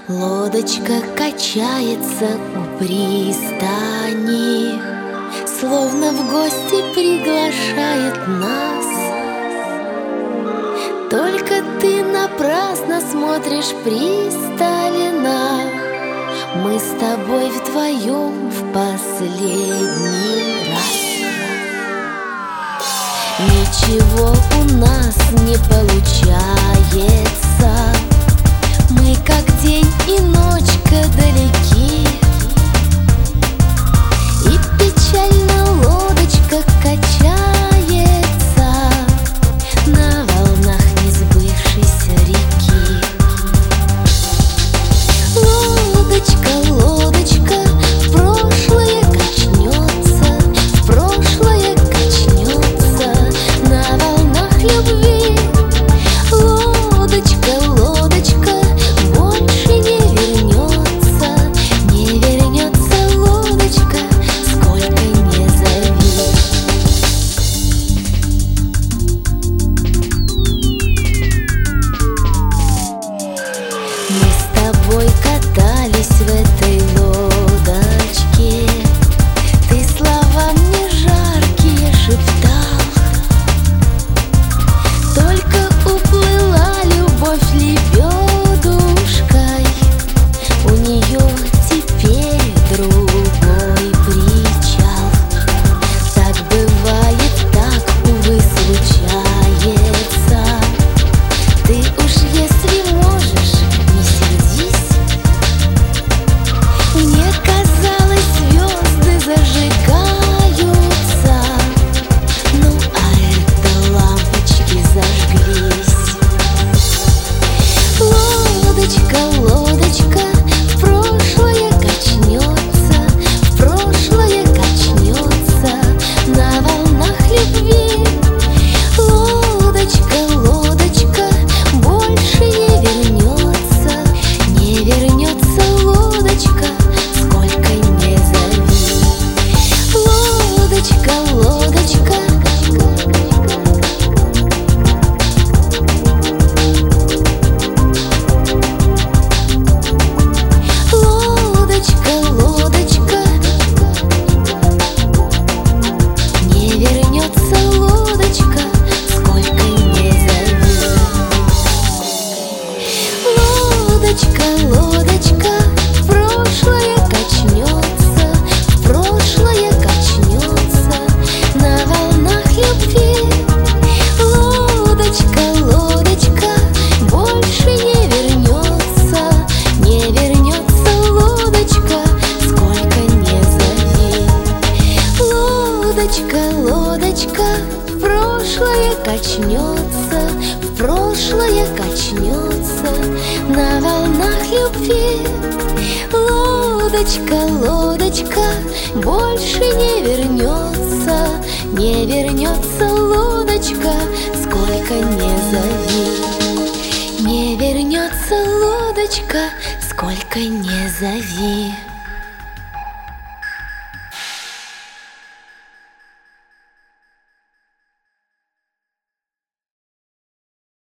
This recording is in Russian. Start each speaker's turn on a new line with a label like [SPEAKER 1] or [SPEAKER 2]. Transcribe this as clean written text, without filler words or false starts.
[SPEAKER 1] Лодочка качается у пристани, словно в гости приглашает нас. Только ты напрасно смотришь пристально. Мы с тобой вдвоем в последний раз. Ничего у нас не получается. Мы как день и ночка далеки. И печально лодочка качается на волнах несбывшейся реки. Лодочка, лодочка, в прошлое качнется, в прошлое качнется на волнах любви. Лодочка, лодочка, больше не вернется, не вернется лодочка, сколько не зови. Мы с тобой катались в этой лодочке. Ты слова мне жаркие шептал. Только уплыла любовь лебедушкой. У нее теперь другой причал. Так бывает, так, увы, случается. Ты уж если можешь, не сердись. Мне казалось, звезды зажигаются, ну а это лампочки зажглись. Лодочка, лодочка, в прошлое качнется, в прошлое качнется на волнах любви. Лодочка, лодочка, больше не вернется, не вернется лодочка, сколько не зови. Лодочка, лодочка, лодочка, лодочка, не вернется лодочка, сколько не зови. Лодочка, лодочка, в прошлое качнется, в прошлое качнется на волнах любви. Лодочка, лодочка, больше не вернется, не вернется лодочка, сколько не зови. Лодочка, лодочка, в прошлое качнется, в прошлое качнется на волнах любви. Лодочка, лодочка, больше не вернется, не вернется лодочка, сколько не зови. Не вернется лодочка, сколько не зови.